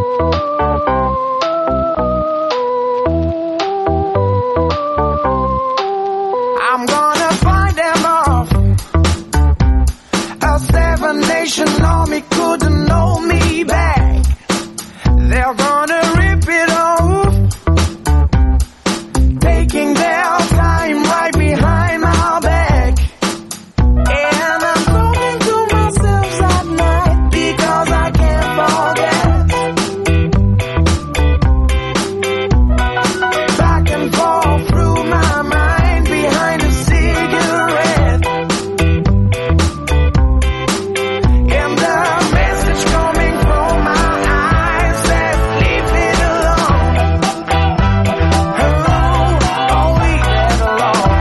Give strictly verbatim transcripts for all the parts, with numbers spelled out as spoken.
I'm gonna find them off. A seven nation army couldn't hold me back. They're gonna rip it off, taking their time right behind my back. And I'm talking to myself at night because I can't forget. Back and forth through my mind behind a cigarette. And the message coming from my eyes says, leave it alone. Alone, oh, leave it alone.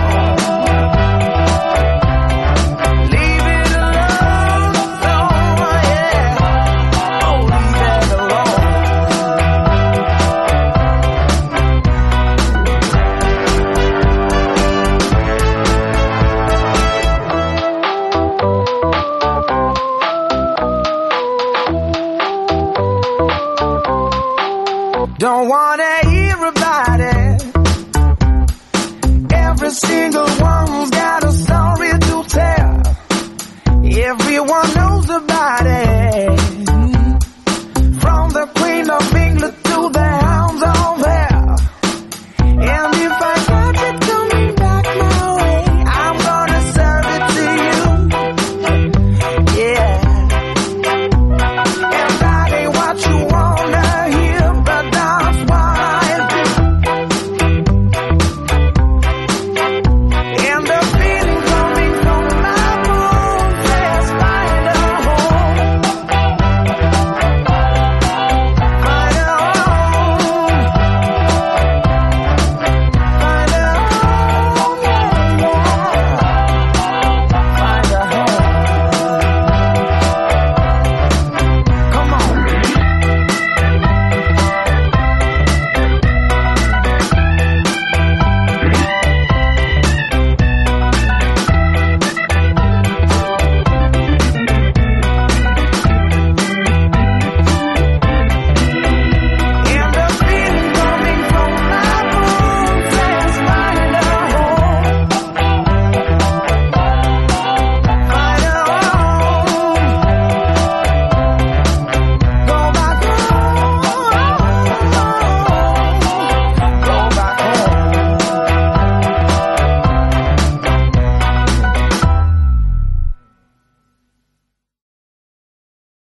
Leave it alone, oh yeah. Oh, leave it alone. Don't want